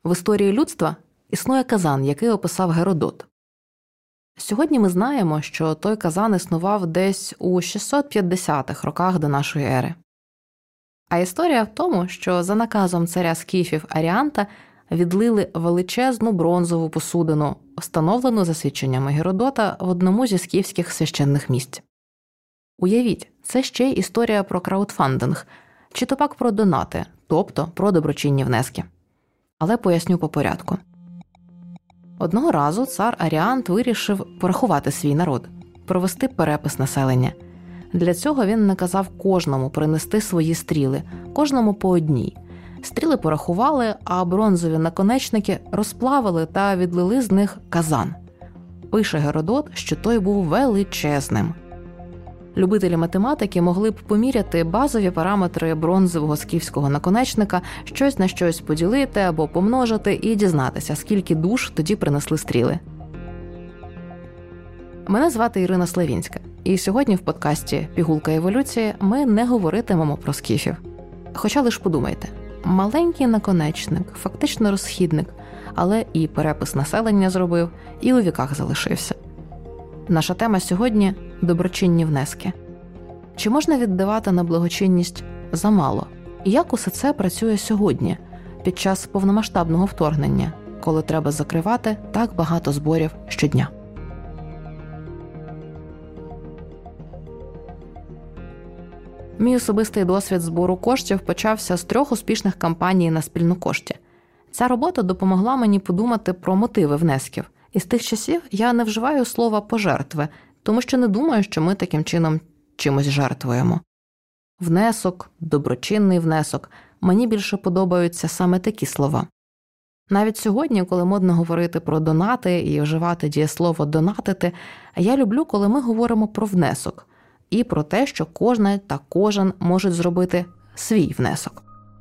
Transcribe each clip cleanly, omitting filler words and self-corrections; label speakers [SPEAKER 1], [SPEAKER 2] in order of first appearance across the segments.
[SPEAKER 1] В історії людства існує Казан, який описав Геродот. Сьогодні ми знаємо, що той Казан існував десь у 650-х роках до нашої ери. А історія в тому, що за наказом царя скіфів Аріанта відлили величезну бронзову посудину, встановлену за свідченнями Геродота в одному зі скіфських священних місць. Уявіть, це ще й історія про краудфандинг, чи то пак про донати, тобто про доброчинні внески. Але поясню по порядку. Одного разу цар Аріант вирішив порахувати свій народ, провести перепис населення. Для цього він наказав кожному принести свої стріли, кожному по одній. Стріли порахували, а бронзові наконечники розплавили та відлили з них казан. Пише Геродот, що той був величезним. Любителі математики могли б поміряти базові параметри бронзового скіфського наконечника, щось на щось поділити або помножити і дізнатися, скільки душ тоді принесли стріли. Мене звати Ірина Славінська, і сьогодні в подкасті «Пігулка еволюції» ми не говоритимемо про скіфів. Хоча лиш подумайте, маленький наконечник, фактично розхідник, але і перепис населення зробив, і у віках залишився. Наша тема сьогодні – доброчинні внески. Чи можна віддавати на благочинність замало? І як усе це працює сьогодні, під час повномасштабного вторгнення, коли треба закривати так багато зборів щодня? Мій особистий досвід збору коштів почався з 3 успішних кампаній на спільнокошті. Ця робота допомогла мені подумати про мотиви внесків. І з тих часів я не вживаю слова «пожертви», тому що не думаю, що ми таким чином чимось жертвуємо. Внесок, доброчинний внесок – мені більше подобаються саме такі слова. Навіть сьогодні, коли модно говорити про донати і вживати дієслово «донатити», я люблю, коли ми говоримо про внесок і про те, що кожна та кожен можуть зробити свій внесок.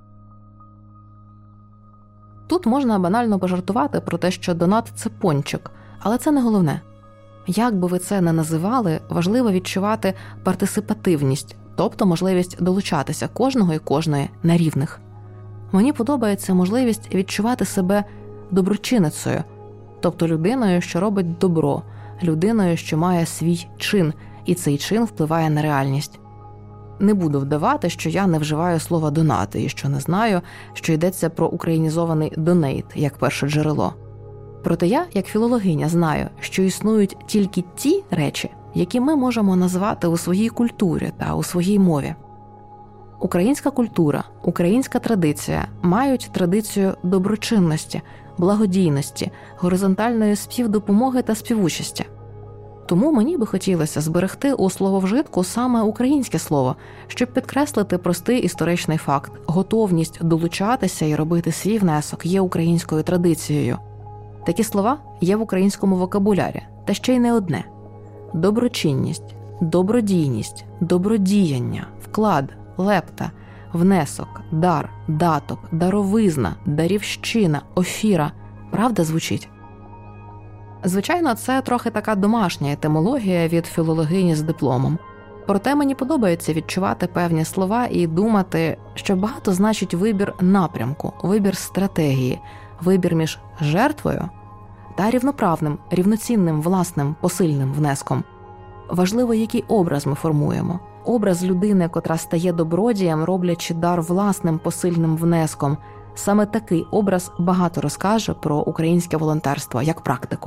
[SPEAKER 1] Тут можна банально пожартувати про те, що донат – це пончик, але це не головне. Як би ви це не називали, важливо відчувати партисипативність, тобто можливість долучатися кожного і кожної на рівних. Мені подобається можливість відчувати себе доброчинницею, тобто людиною, що робить добро, людиною, що має свій чин, і цей чин впливає на реальність. Не буду вдавати, що я не вживаю слова «донати» і що не знаю, що йдеться про українізований «донейт» як перше джерело. Проте я, як філологиня, знаю, що існують тільки ті речі, які ми можемо назвати у своїй культурі та у своїй мові. Українська культура, українська традиція мають традицію доброчинності, благодійності, горизонтальної співдопомоги та співучасті. Тому мені би хотілося зберегти у слововжитку саме українське слово, щоб підкреслити простий історичний факт – готовність долучатися і робити свій внесок є українською традицією. Такі слова є в українському вокабулярі, та ще й не одне. Доброчинність, добродійність, добродіяння, вклад, лепта, внесок, дар, даток, даровизна, дарівщина, офіра. Правда звучить? Звичайно, це трохи така домашня етимологія від філологині з дипломом. Проте мені подобається відчувати певні слова і думати, що багато значить вибір напрямку, вибір стратегії, вибір між жертвою та рівноправним, рівноцінним власним посильним внеском. Важливо, який образ ми формуємо. Образ людини, котра стає добродієм, роблячи дар власним посильним внеском. Саме такий образ багато розкаже про українське волонтерство як практику.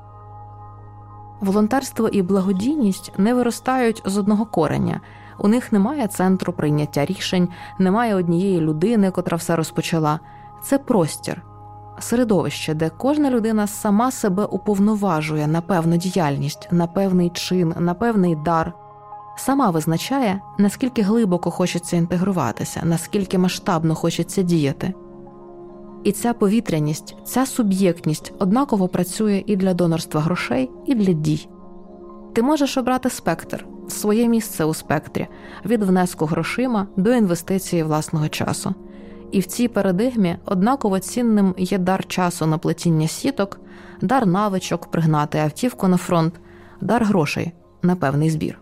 [SPEAKER 1] Волонтерство і благодійність не виростають з одного кореня. У них немає центру прийняття рішень, немає однієї людини, котра все розпочала. Це простір, середовище, де кожна людина сама себе уповноважує на певну діяльність, на певний чин, на певний дар. Сама визначає, наскільки глибоко хочеться інтегруватися, наскільки масштабно хочеться діяти. І ця повітряність, ця суб'єктність однаково працює і для донорства грошей, і для дій. Ти можеш обрати спектр, своє місце у спектрі, від внеску грошима до інвестиції власного часу. І в цій парадигмі однаково цінним є дар часу на плетіння сіток, дар навичок пригнати автівку на фронт, дар грошей на певний збір.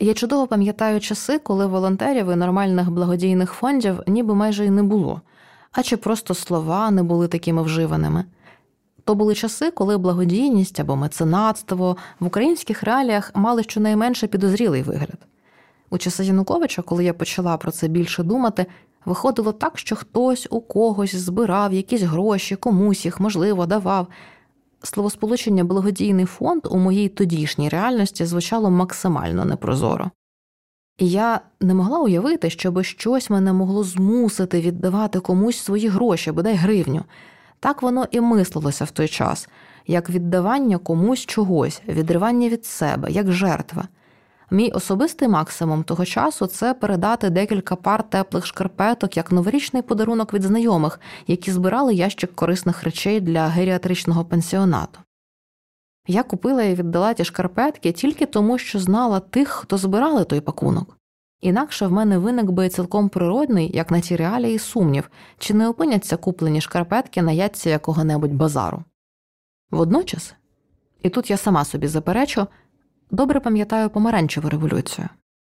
[SPEAKER 1] Я чудово пам'ятаю часи, коли волонтерів і нормальних благодійних фондів ніби майже й не було, а чи просто слова не були такими вживаними. То були часи, коли благодійність або меценатство в українських реаліях мали щонайменше підозрілий вигляд. У часи Януковича, коли я почала про це більше думати, виходило так, що хтось у когось збирав якісь гроші, комусь їх, можливо, давав. Словосполучення «благодійний фонд» у моїй тодішній реальності звучало максимально непрозоро. І я не могла уявити, щоби щось мене могло змусити віддавати комусь свої гроші, бодай гривню. Так воно і мислилося в той час, як віддавання комусь чогось, відривання від себе, як жертва. Мій особистий максимум того часу – це передати декілька пар теплих шкарпеток як новорічний подарунок від знайомих, які збирали ящик корисних речей для геріатричного пансіонату. Я купила і віддала ті шкарпетки тільки тому, що знала тих, хто збирали той пакунок. Інакше в мене виник би цілком природний, як на ті реалії, сумнів, чи не опиняться куплені шкарпетки на ятці якого-небудь базару. Водночас, і тут я сама собі заперечу, добре пам'ятаю помаранчеву революцію.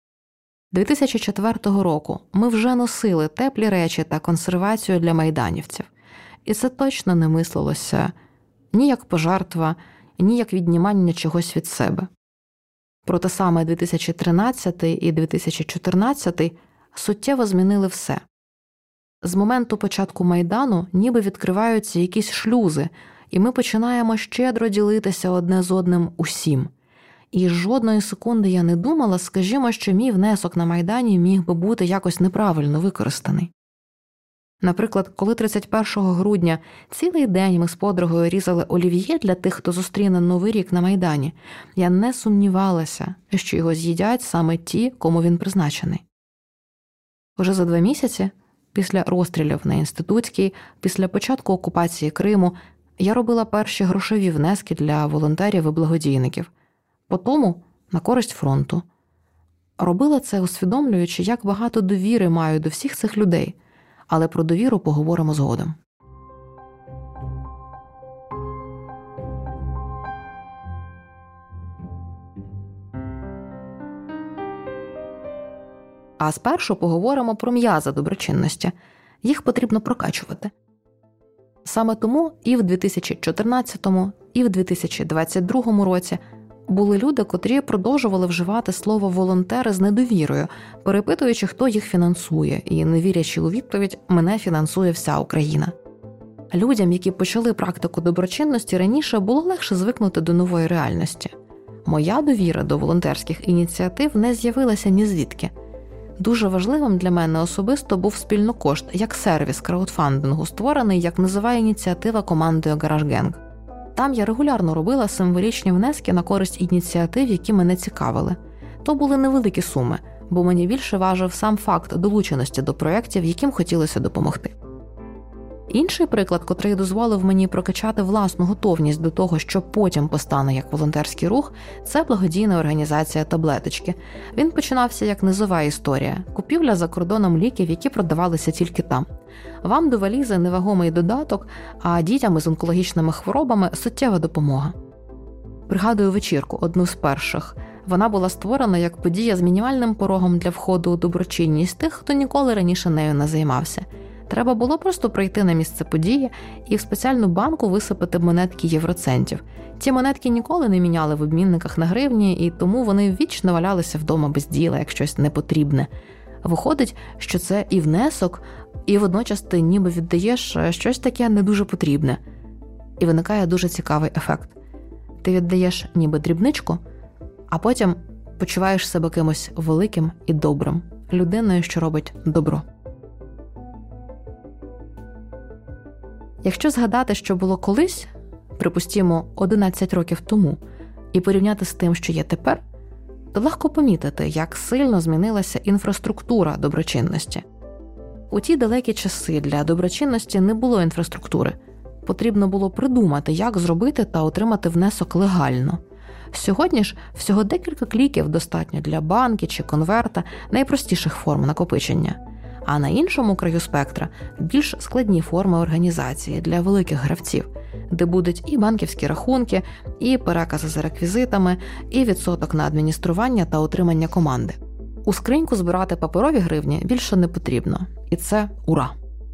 [SPEAKER 1] 2004 року ми вже носили теплі речі та консервацію для майданівців. І це точно не мислилося ні як пожертва, ні як віднімання чогось від себе. Проте саме 2013 і 2014 суттєво змінили все. З моменту початку Майдану ніби відкриваються якісь шлюзи, і ми починаємо щедро ділитися одне з одним усім. І жодної секунди я не думала, скажімо, що мій внесок на Майдані міг би бути якось неправильно використаний. Наприклад, коли 31 грудня цілий день ми з подругою різали олів'є для тих, хто зустріне Новий рік на Майдані, я не сумнівалася, що його з'їдять саме ті, кому він призначений. Уже за 2 місяці, після розстрілів на Інститутській, після початку окупації Криму, я робила перші грошові внески для волонтерів і благодійників. Потому на користь фронту. Робила це, усвідомлюючи, як багато довіри маю до всіх цих людей. Але про довіру поговоримо згодом. А спершу поговоримо про м'язи доброчинності. Їх потрібно прокачувати. Саме тому і в 2014, і в 2022 році були люди, котрі продовжували вживати слово «волонтери» з недовірою, перепитуючи, хто їх фінансує, і не вірячи у відповідь «мене фінансує вся Україна». Людям, які почали практику доброчинності раніше, було легше звикнути до нової реальності. Моя довіра до волонтерських ініціатив не з'явилася ні звідки. Дуже важливим для мене особисто був спільнокошт, як сервіс краудфандингу, створений, як називає ініціатива командою GarageGang. Там я регулярно робила символічні внески на користь ініціатив, які мене цікавили. То були невеликі суми, бо мені більше важив сам факт долученості до проєктів, яким хотілося допомогти. Інший приклад, котрий дозволив мені прокачати власну готовність до того, що потім постане як волонтерський рух, це благодійна організація «Таблеточки». Він починався як низова історія – купівля за кордоном ліків, які продавалися тільки там. Вам до валізи невагомий додаток, а дітям із онкологічними хворобами – суттєва допомога. Пригадую вечірку, одну з перших. Вона була створена як подія з мінімальним порогом для входу у доброчинність тих, хто ніколи раніше нею не займався. Треба було просто прийти на місце події і в спеціальну банку висипати монетки євроцентів. Ті монетки ніколи не міняли в обмінниках на гривні, і тому вони вічно валялися вдома без діла, як щось непотрібне. Виходить, що це і внесок, і водночас ти ніби віддаєш щось таке не дуже потрібне. І виникає дуже цікавий ефект. Ти віддаєш ніби дрібничку, а потім почуваєш себе кимось великим і добрим, людиною, що робить добро. Якщо згадати, що було колись, припустімо, 11 років тому, і порівняти з тим, що є тепер, то легко помітити, як сильно змінилася інфраструктура доброчинності. У ті далекі часи для доброчинності не було інфраструктури. Потрібно було придумати, як зробити та отримати внесок легально. Сьогодні ж всього декілька кліків достатньо для банки чи конверта, найпростіших форм накопичення. а на іншому краю спектра більш складні форми організації для великих гравців, де будуть і банківські рахунки, і перекази за реквізитами, і відсоток на адміністрування та утримання команди. У скриньку збирати паперові гривні більше не потрібно. І це ура!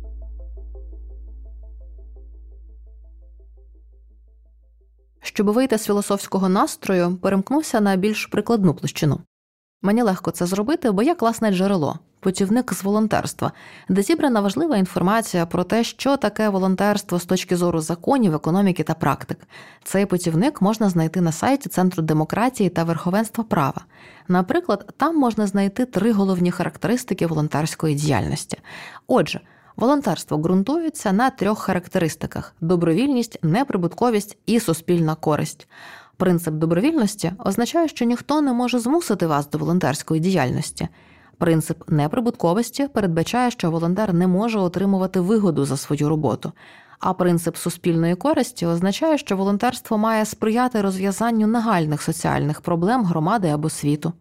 [SPEAKER 1] Щоб вийти з філософського настрою, перемкнувся на більш прикладну площину. Мені легко це зробити, бо є класне джерело – путівник з волонтерства, де зібрана важлива інформація про те, що таке волонтерство з точки зору законів, економіки та практик. Цей путівник можна знайти на сайті Центру демократії та верховенства права. Наприклад, там можна знайти 3 головні характеристики волонтерської діяльності. Отже, волонтерство ґрунтується на 3 характеристиках – добровільність, неприбутковість і суспільна користь. Принцип добровільності означає, що ніхто не може змусити вас до волонтерської діяльності. Принцип неприбутковості передбачає, що волонтер не може отримувати вигоду за свою роботу. А принцип суспільної користі означає, що волонтерство має сприяти розв'язанню нагальних соціальних проблем громади або світу.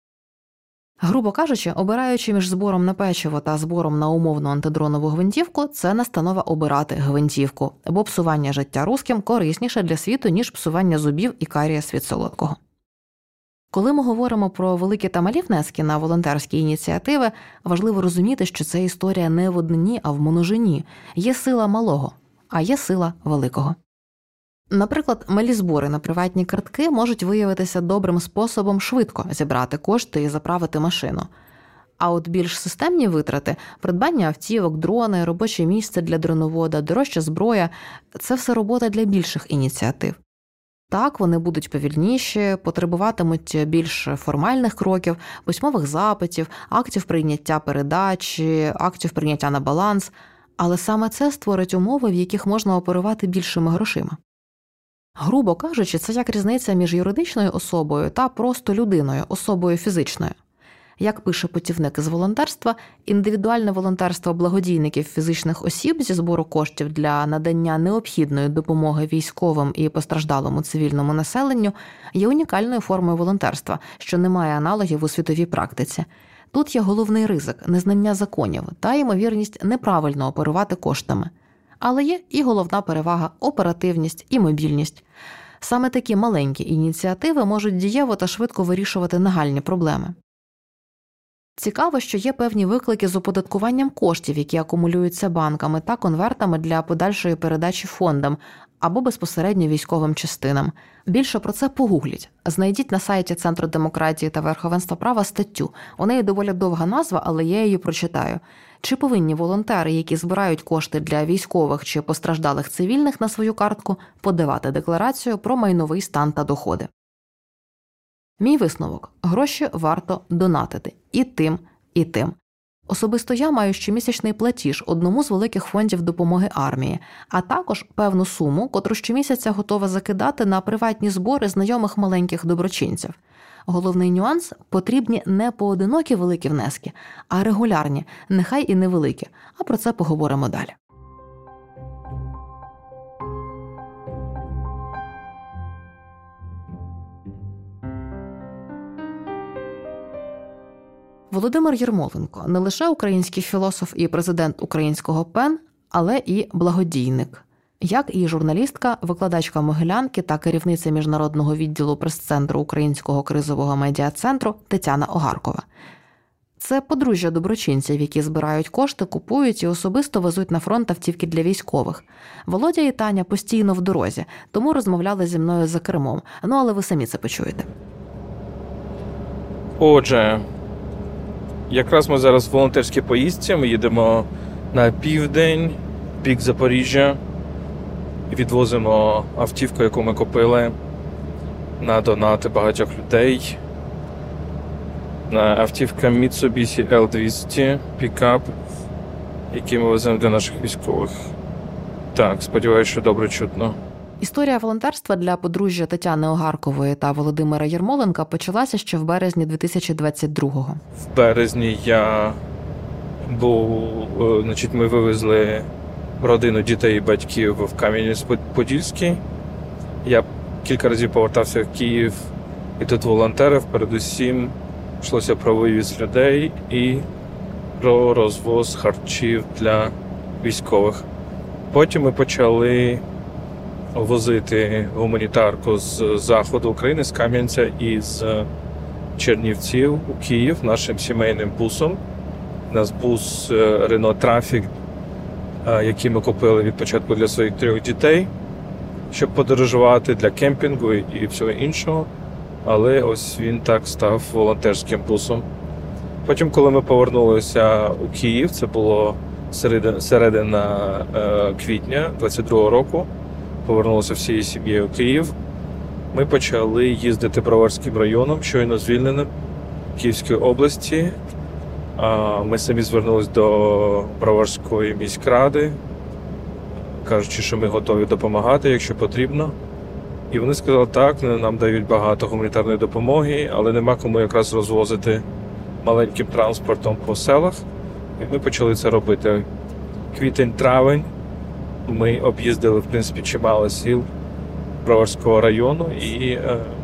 [SPEAKER 1] Грубо кажучи, обираючи між збором на печиво та збором на умовну антидронову гвинтівку, це настанова обирати гвинтівку, бо псування життя руським корисніше для світу, ніж псування зубів і карієс від солодкого. Коли ми говоримо про великі та малі внески на волонтерські ініціативи, важливо розуміти, що це історія не в однині, а в множині. Є сила малого, а є сила великого. Наприклад, малі збори на приватні картки можуть виявитися добрим способом швидко зібрати кошти і заправити машину. А от більш системні витрати – придбання автівок, дрони, робоче місце для дроновода, дорожча зброя – це все робота для більших ініціатив. Так, вони будуть повільніші, потребуватимуть більш формальних кроків, письмових запитів, актів прийняття передачі, актів прийняття на баланс, але саме це створить умови, в яких можна оперувати більшими грошима. Грубо кажучи, це як різниця між юридичною особою та просто людиною, особою фізичною. Як пише путівник з волонтерства, індивідуальне волонтерство благодійників фізичних осіб зі збору коштів для надання необхідної допомоги військовим і постраждалому цивільному населенню є унікальною формою волонтерства, що не має аналогів у світовій практиці. Тут є головний ризик – незнання законів та ймовірність неправильно оперувати коштами. Але є і головна перевага – оперативність і мобільність. Саме такі маленькі ініціативи можуть дієво та швидко вирішувати нагальні проблеми. Цікаво, що є певні виклики з оподаткуванням коштів, які акумулюються банками та конвертами для подальшої передачі фондам або безпосередньо військовим частинам. Більше про це погугліть. Знайдіть на сайті Центру демократії та верховенства права статтю. У неї доволі довга назва, але я її прочитаю. Чи повинні волонтери, які збирають кошти для військових чи постраждалих цивільних на свою картку, подавати декларацію про майновий стан та доходи? Мій висновок – гроші варто донатити і тим, і тим. Особисто я маю щомісячний платіж одному з великих фондів допомоги армії, а також певну суму, котру щомісяця готова закидати на приватні збори знайомих маленьких доброчинців. Головний нюанс – потрібні не поодинокі великі внески, а регулярні, нехай і невеликі, а про це поговоримо далі. Володимир Єрмоленко – не лише український філософ і президент українського ПЕН, але і благодійник. Як і журналістка, викладачка Могилянки та керівниця міжнародного відділу прес-центру Українського кризового медіа-центру Тетяна Огаркова. Це подружжя доброчинців, які збирають кошти, купують і особисто везуть на фронт автівки для військових. Володя і Таня постійно в дорозі, тому розмовляли зі мною за кермом. Але ви самі це почуєте.
[SPEAKER 2] Отже, якраз ми зараз в волонтерській поїздці, ми їдемо на південь, в бік Запоріжжя, і відвозимо автівку, яку ми купили на донати багатьох людей. Автівка Mitsubishi L200, пікап, який ми веземо для наших військових. Так, сподіваюся, що добре чутно.
[SPEAKER 1] Історія волонтерства для подружжя Тетяни Огаркової та Володимира Єрмоленка почалася ще в березні 2022-го.
[SPEAKER 2] В березні ми вивезли родину дітей і батьків в Кам'янець-Подільський. Я кілька разів повертався в Київ, і тут волонтерів, передусім йшлося про вивіз людей і про розвоз харчів для військових. Потім ми почали возити гуманітарку з заходу України, з Кам'янця і з Чернівців у Київ нашим сімейним бусом. У нас бус Renault Trafic, який ми купили від початку для своїх 3 дітей, щоб подорожувати для кемпінгу і всього іншого. Але ось він так став волонтерським бусом. Потім, коли ми повернулися у Київ, це було середина квітня 22-го року, повернулися всією сім'єю у Київ, ми почали їздити Броварським районом, щойно звільненим Київської області. Ми самі звернулися до Броварської міськради, кажучи, що ми готові допомагати, якщо потрібно. І вони сказали, так, нам дають багато гуманітарної допомоги, але нема кому якраз розвозити маленьким транспортом по селах. І ми почали це робити. Квітень-травень ми об'їздили, в принципі, чимало сіл Броварського району і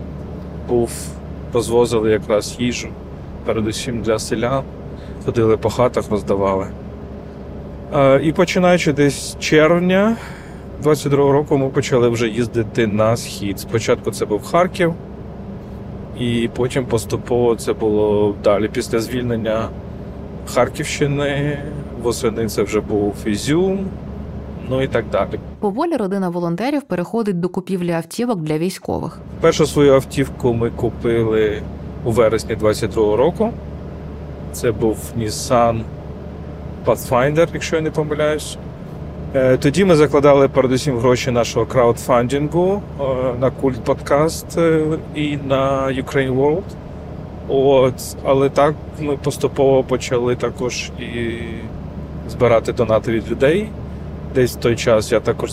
[SPEAKER 2] розвозили якраз їжу, передусім для селян. Ходили по хатах, роздавали. І починаючи десь з червня 22-го року ми почали вже їздити на схід. Спочатку це був Харків, і потім поступово це було далі. Після звільнення Харківщини, восени це вже був Ізюм, ну і так далі.
[SPEAKER 1] Поволі родина волонтерів переходить до купівлі автівок для військових.
[SPEAKER 2] Першу свою автівку ми купили у вересні 22-го року. Це був Nissan Pathfinder, якщо я не помиляюсь. Тоді ми закладали передусім гроші нашого краудфандингу на Культ подкаст і на Ukraine World. Але так ми поступово почали також і збирати донати від людей. Десь в той час я також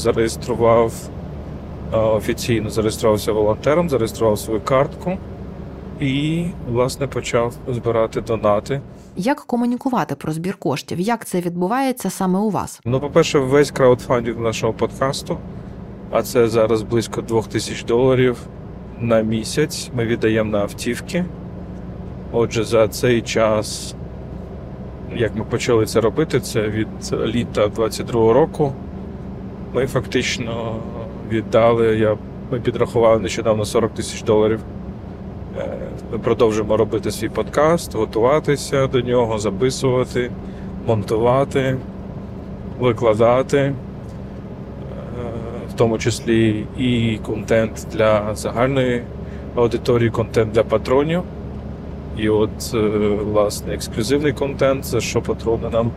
[SPEAKER 2] офіційно зареєструвався волонтером, зареєстрував свою картку і, власне, почав збирати донати.
[SPEAKER 1] Як комунікувати про збір коштів? Як це відбувається саме у вас?
[SPEAKER 2] По-перше, весь краудфандинг нашого подкасту, а це зараз близько $2000 на місяць, ми віддаємо на автівки. Отже, за цей час, як ми почали це робити, це від літа 22-го року, ми фактично віддали, ми підрахували нещодавно $40 000. Ми продовжуємо робити свій подкаст, готуватися до нього, записувати, монтувати, викладати, в тому числі і контент для загальної аудиторії, контент для патронів. І власне, ексклюзивний контент, за що патрони нам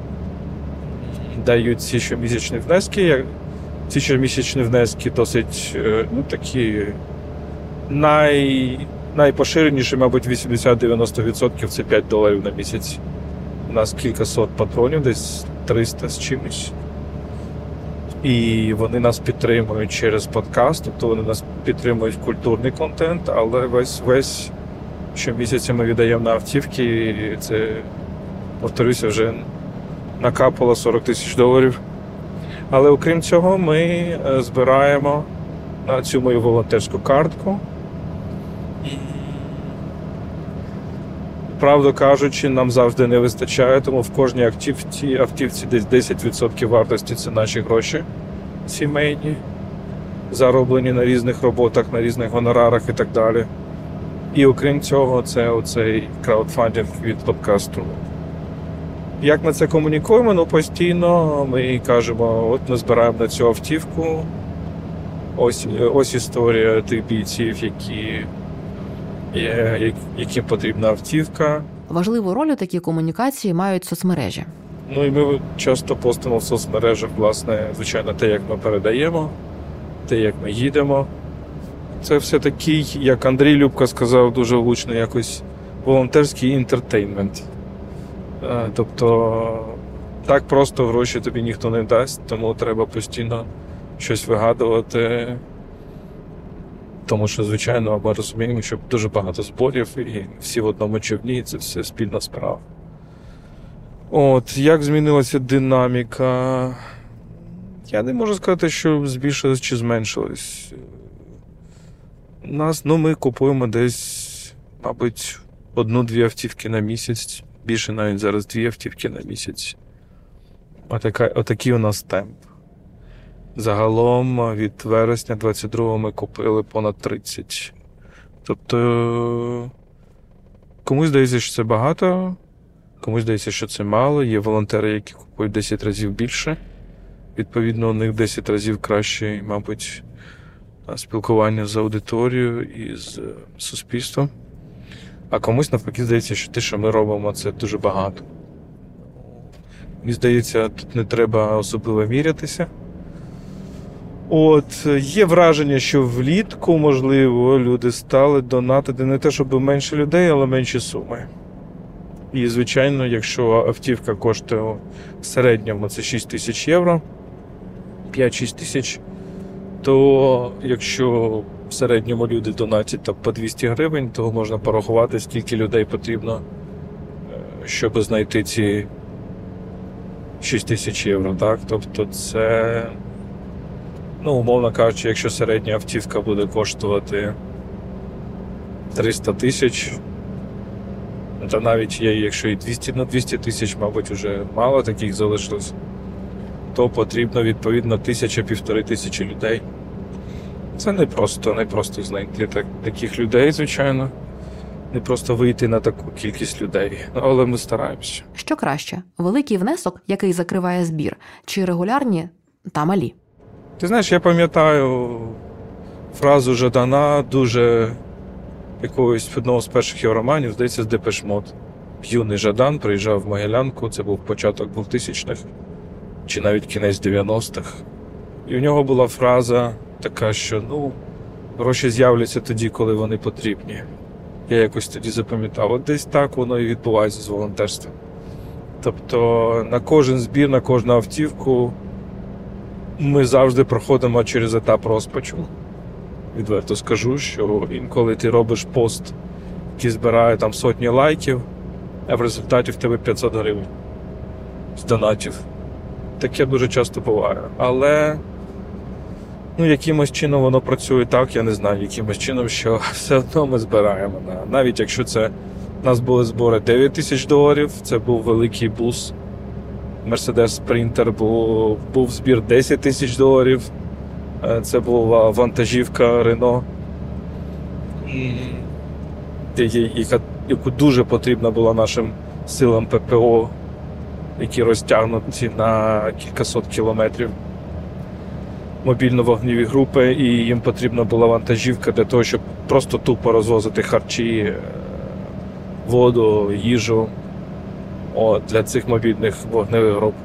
[SPEAKER 2] дають ці щомісячні внески. Ці щомісячні внески досить такі найпоширеніші, мабуть, 80-90% це $5 на місяць. У нас кількасот патронів, десь 300 з чимось. І вони нас підтримують через подкаст, тобто вони нас підтримують в культурний контент, але весь щомісяця ми віддаємо на автівки, і це, повторюся, вже накапало $40 000. Але окрім цього, ми збираємо на цю мою волонтерську картку. Правду кажучи, нам завжди не вистачає, тому в кожній автівці десь 10% вартості – це наші гроші сімейні, зароблені на різних роботах, на різних гонорарах і так далі. І окрім цього, це оцей краудфандинг від подкасту. Як ми це комунікуємо? Постійно ми кажемо, ми збираємо на цю автівку, ось історія тих бійців, яким потрібна автівка.
[SPEAKER 1] Важливу роль у такій комунікації мають соцмережі.
[SPEAKER 2] І ми часто постимо в соцмережах, власне, звичайно, те, як ми передаємо, те, як ми їдемо. Це все такий, як Андрій Любко сказав дуже влучно, якось волонтерський інтертеймент. Тобто, так просто гроші тобі ніхто не дасть, тому треба постійно щось вигадувати. Тому що, звичайно, ми розуміємо, що дуже багато зборів і всі в одному човні, це все спільна справа. Як змінилася динаміка? Я не можу сказати, що збільшилась чи зменшилась. Ми купуємо десь, мабуть, 1-2 автівки на місяць, більше навіть зараз 2 автівки на місяць. Отакий у нас темп. Загалом від вересня 22-го ми купили понад 30. Тобто комусь здається, що це багато, комусь здається, що це мало. Є волонтери, які купують 10 разів більше. Відповідно, у них 10 разів краще, мабуть, спілкування з аудиторією і з суспільством. А комусь навпаки здається, що те, що ми робимо, це дуже багато. Мені здається, тут не треба особливо мірятися. Є враження, що влітку, можливо, люди стали донатити не те, щоб менше людей, але менші суми. І, звичайно, якщо автівка коштує в середньому це 6 тисяч євро, 5-6 тисяч, то якщо в середньому люди донатять по 200 гривень, то можна порахувати, скільки людей потрібно, щоб знайти ці 6 тисяч євро. Так? Тобто це, умовно кажучи, якщо середня автівка буде коштувати 300 тисяч, то навіть якщо і 200 на 200 тисяч, мабуть, вже мало таких залишилось, то потрібно, відповідно, 1000-1500 тисячі людей. Це не просто знайти таких людей, звичайно. Не просто вийти на таку кількість людей, але ми стараємося.
[SPEAKER 1] Що краще? Великий внесок, який закриває збір, чи регулярні та малі?
[SPEAKER 2] Ти знаєш, я пам'ятаю фразу Жадана, дуже якогось одного з перших його романів, здається, з Депеш Мод. Юний Жадан приїжджав в Могилянку, це був початок 2000-х, чи навіть кінець 90-х. І в нього була фраза така, що гроші з'являться тоді, коли вони потрібні. Я якось тоді запам'ятав. От десь так воно і відбувається з волонтерством. Тобто на кожен збір, на кожну автівку ми завжди проходимо через етап розпачу. Відверто скажу, що інколи ти робиш пост, який збирає там сотні лайків, а в результаті в тебе 500 гривень з донатів. Таке дуже часто буває. Але якимось чином воно працює так, я не знаю, якимось чином, що все одно ми збираємо. Навіть якщо це у нас були збори $9000, це був великий бус, Mercedes Sprinter, був збір $10 000, це була вантажівка Renault, яку дуже потрібна була нашим силам ППО, які розтягнуті на кількасот кілометрів. Мобільно-вогневі групи, і їм потрібна була вантажівка для того, щоб просто тупо розвозити харчі, воду, їжу для цих мобільних вогневих груп.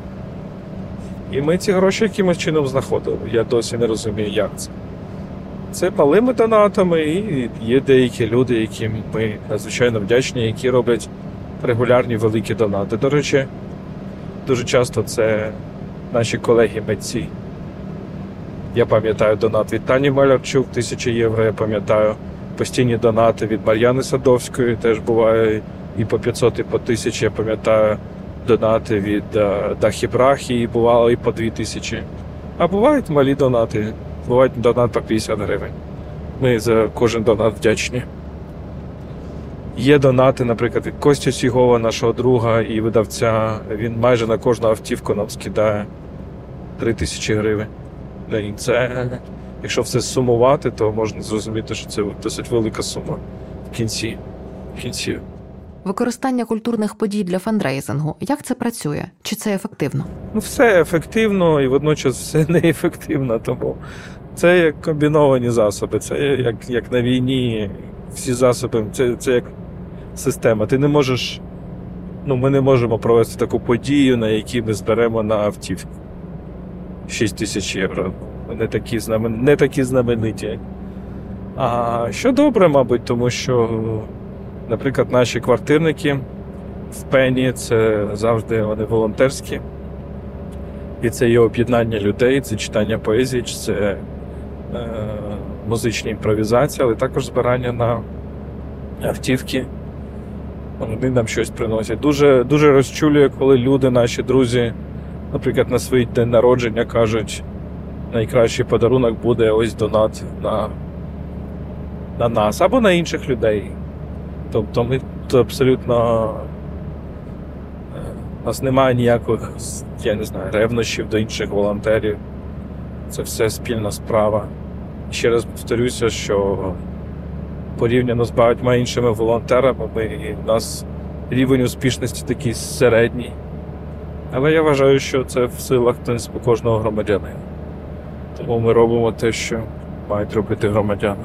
[SPEAKER 2] І ми ці гроші якимось чином знаходили. Я досі не розумію, як це. Це малими донатами, і є деякі люди, яким ми надзвичайно вдячні, які роблять регулярні великі донати. До речі, дуже часто це наші колеги-митці. Я пам'ятаю донат від Тані Малярчук, 1000 євро, я пам'ятаю постійні донати від Мар'яни Садовської, теж буває і по 500, і по 1000, я пам'ятаю донати від Дахі Брахі, і бувало і по 2000. А бувають малі донати, бувають донат по 50 гривень. Ми за кожен донат вдячні. Є донати, наприклад, від Костя Сігова, нашого друга і видавця, він майже на кожну автівку нам скидає 3000 гривень. І це, якщо все сумувати, то можна зрозуміти, що це досить велика сума в кінці.
[SPEAKER 1] Використання культурних подій для фандрейзингу. Як це працює? Чи це ефективно?
[SPEAKER 2] Все ефективно і водночас все неефективно, тому це як комбіновані засоби, це як на війні, всі засоби, це як система. Ти не можеш, ми не можемо провести таку подію, на якій ми зберемо на автівку 6 тисяч євро. Не такі знамениті. А що добре, мабуть, тому що, наприклад, наші квартирники в Пені, це завжди вони волонтерські. І це є об'єднання людей, це читання поезії, це музичні імпровізації, але також збирання на автівки. Вони нам щось приносять. Дуже, дуже розчулює, коли люди, наші друзі, наприклад, на свій день народження кажуть, найкращий подарунок буде ось донат на нас або на інших людей. Тобто ми абсолютно У нас немає ніяких, я не знаю, ревнощів до інших волонтерів. Це все спільна справа. І ще раз повторюся, що порівняно з багатьма іншими волонтерами, у нас рівень успішності такий середній. Але я вважаю, що це в силах кожного громадянина. Тому ми робимо те, що мають робити громадяни.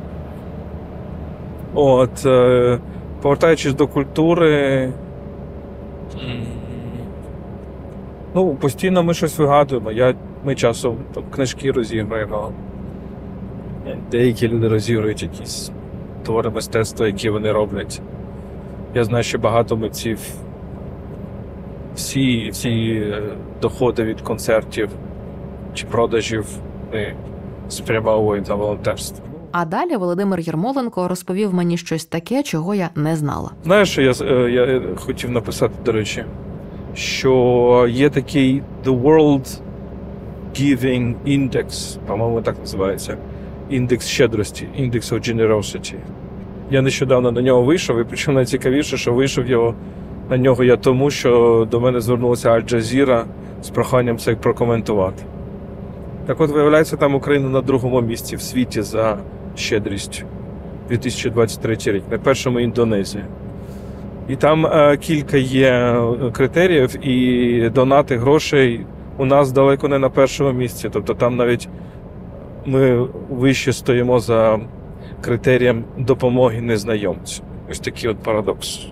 [SPEAKER 2] Повертаючись до культури, постійно ми щось вигадуємо. Ми часом книжки розігруємо. Деякі люди розігрують якісь твори мистецтва, які вони роблять. Я знаю, що багато митців всі доходи від концертів чи продажів ми спрямовують на волонтерство.
[SPEAKER 1] А далі Володимир Єрмоленко розповів мені щось таке, чого я не знала.
[SPEAKER 2] Знаєш, що я хотів написати, до речі, що є такий The World Giving Index, по-моєму, так називається, індекс щедрості, Index of Generosity. Я нещодавно на нього вийшов, і причому найцікавіше, що вийшов на нього я тому, що до мене звернулася Аль-Джазіра з проханням це прокоментувати. Так от, виявляється, там Україна на другому місці в світі за щедрістю. 2023 рік, на першому Індонезія. І там кілька є критеріїв, і донати грошей у нас далеко не на першому місці. Тобто там навіть ми вище стоїмо за критерієм допомоги незнайомцю. Ось такий от парадокс.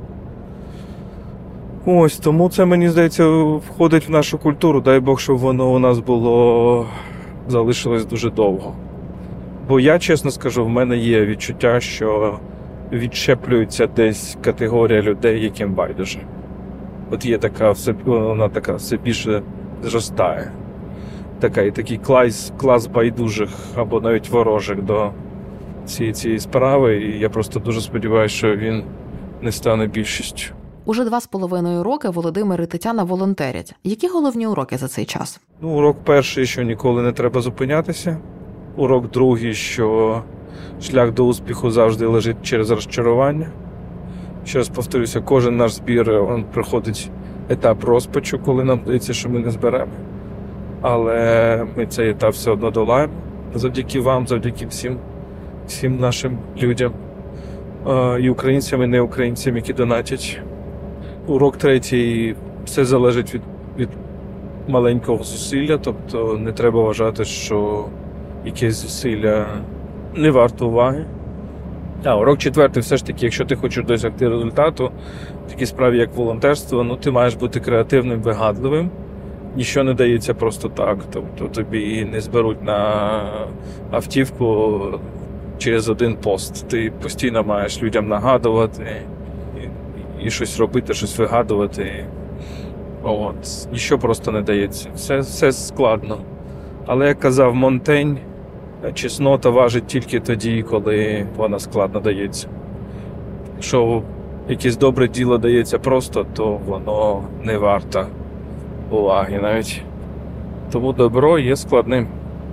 [SPEAKER 2] Тому це, мені здається, входить в нашу культуру. Дай Бог, щоб воно у нас залишилось дуже довго. Бо я, чесно скажу, в мене є відчуття, що відщеплюється десь категорія людей, яким байдуже. От є вона все більше зростає. Такий клас байдужих або навіть ворожих до цієї справи. І я просто дуже сподіваюся, що він не стане більшістю.
[SPEAKER 1] Уже 2,5 роки Володимир і Тетяна волонтерять. Які головні уроки за цей час?
[SPEAKER 2] Урок перший, що ніколи не треба зупинятися. Урок другий, що шлях до успіху завжди лежить через розчарування. Ще раз повторюся, кожен наш збір проходить етап розпачу, коли нам здається, що ми не зберемо. Але ми цей етап все одно долаємо. Завдяки вам, завдяки всім нашим людям, і українцям, і неукраїнцям, які донатять. Урок третій, все залежить від маленького зусилля, тобто не треба вважати, що якесь зусилля не варто уваги. Урок четвертий, все ж таки, якщо ти хочеш досягти результату в такій справі, як волонтерство, ти маєш бути креативним, вигадливим. Нічого не дається просто так, тобто тобі не зберуть на автівку через один пост. Ти постійно маєш людям нагадувати і щось робити, щось вигадувати. Нічого просто не дається. Все складно. Але, як казав Монтень, чеснота важить тільки тоді, коли вона складно дається. Якщо якесь добре діло дається просто, то воно не варто уваги навіть. Тому добро є складним.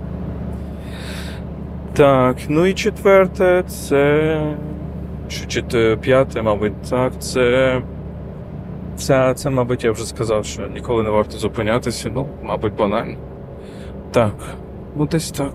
[SPEAKER 2] Так, і четверте, п'яте, мабуть, так, це, мабуть, я вже сказав, що ніколи не варто зупинятися, мабуть, банально. Так, десь так.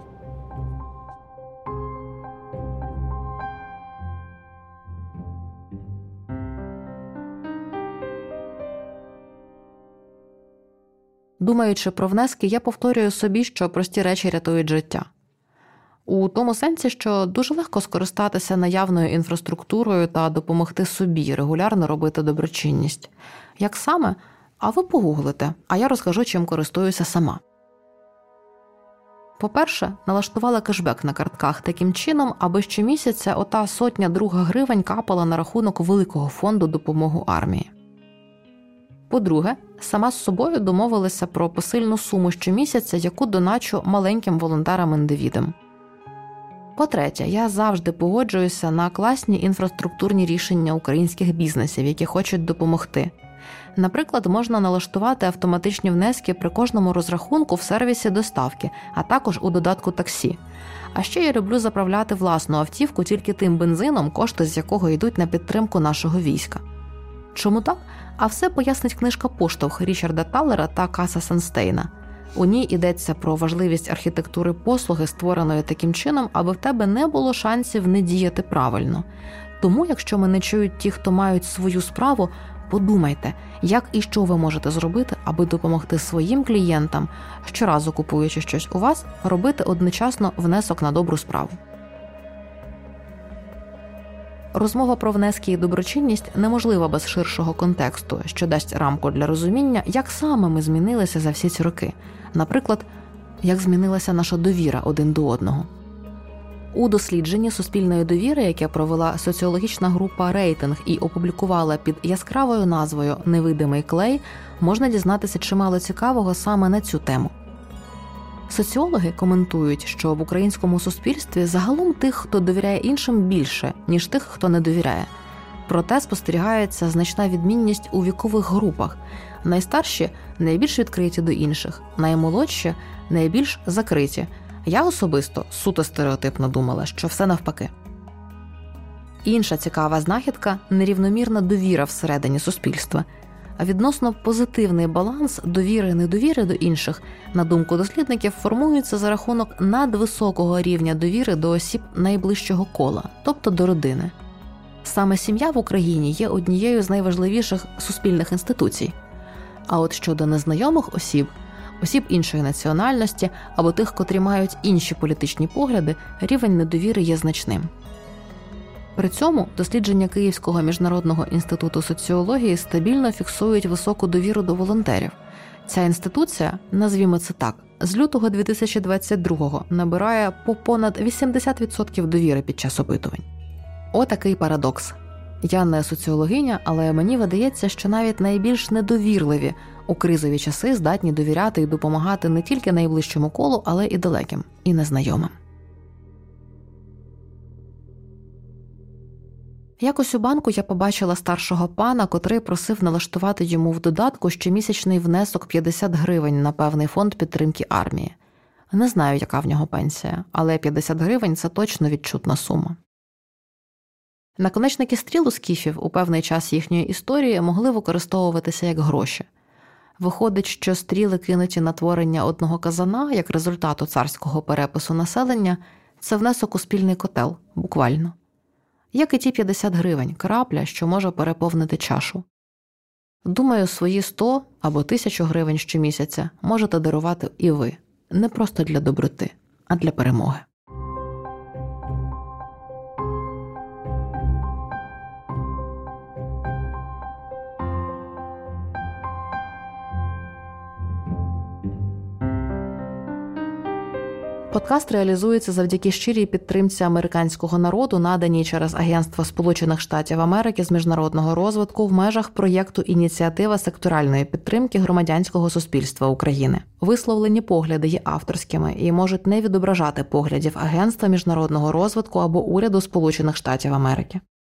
[SPEAKER 1] Думаючи про внески, я повторюю собі, що прості речі рятують життя. У тому сенсі, що дуже легко скористатися наявною інфраструктурою та допомогти собі регулярно робити доброчинність. Як саме? А ви погуглите, а я розкажу, чим користуюся сама. По-перше, налаштувала кешбек на картках таким чином, аби щомісяця ота 100-2 гривень капала на рахунок великого фонду допомоги армії. По-друге, сама з собою домовилася про посильну суму щомісяця, яку доначу маленьким волонтерам-індивідам. По-третє, я завжди погоджуюся на класні інфраструктурні рішення українських бізнесів, які хочуть допомогти. Наприклад, можна налаштувати автоматичні внески при кожному розрахунку в сервісі доставки, а також у додатку таксі. А ще я люблю заправляти власну автівку тільки тим бензином, кошти з якого йдуть на підтримку нашого війська. Чому так? А все пояснить книжка «Поштовх» Річарда Таллера та Каса Санстейна. У ній йдеться про важливість архітектури послуги, створеної таким чином, аби в тебе не було шансів не діяти правильно. Тому, якщо мене чують ті, хто мають свою справу, подумайте, як і що ви можете зробити, аби допомогти своїм клієнтам, щоразу купуючи щось у вас, робити одночасно внесок на добру справу. Розмова про внески і доброчинність неможлива без ширшого контексту, що дасть рамку для розуміння, як саме ми змінилися за всі ці роки. Наприклад, як змінилася наша довіра один до одного. У дослідженні суспільної довіри, яке провела соціологічна група «Рейтинг» і опублікувала під яскравою назвою «Невидимий клей», можна дізнатися чимало цікавого саме на цю тему. Соціологи коментують, що в українському суспільстві загалом тих, хто довіряє іншим, більше, ніж тих, хто не довіряє. Проте спостерігається значна відмінність у вікових групах. Найстарші – найбільш відкриті до інших, наймолодші – найбільш закриті. Я особисто суто стереотипно думала, що все навпаки. Інша цікава знахідка – нерівномірна довіра всередині суспільства. А відносно позитивний баланс довіри-недовіри до інших, на думку дослідників, формується за рахунок надвисокого рівня довіри до осіб найближчого кола, тобто до родини. Саме сім'я в Україні є однією з найважливіших суспільних інституцій. А от щодо незнайомих осіб іншої національності або тих, котрі мають інші політичні погляди, рівень недовіри є значним. При цьому дослідження Київського міжнародного інституту соціології стабільно фіксують високу довіру до волонтерів. Ця інституція, назвімо це так, з лютого 2022-го набирає по понад 80% довіри під час опитувань. Отакий парадокс. Я не соціологиня, але мені видається, що навіть найбільш недовірливі у кризові часи здатні довіряти і допомагати не тільки найближчому колу, але і далеким, і незнайомим. Якось у банку я побачила старшого пана, котрий просив налаштувати йому в додатку щомісячний внесок 50 гривень на певний фонд підтримки армії. Не знаю, яка в нього пенсія, але 50 гривень – це точно відчутна сума. Наконечники стріл у скіфів у певний час їхньої історії могли використовуватися як гроші. Виходить, що стріли, кинуті на творення одного казана, як результату царського перепису населення, це внесок у спільний котел, буквально. Як і ті 50 гривень, крапля, що може переповнити чашу. Думаю, свої 100 або 1000 гривень щомісяця можете дарувати і ви. Не просто для доброти, а для перемоги. Подкаст реалізується завдяки щирій підтримці американського народу, наданій через Агентство Сполучених Штатів Америки з міжнародного розвитку в межах проєкту «Ініціатива секторальної підтримки громадянського суспільства України». Висловлені погляди є авторськими і можуть не відображати поглядів Агентства міжнародного розвитку або Уряду Сполучених Штатів Америки.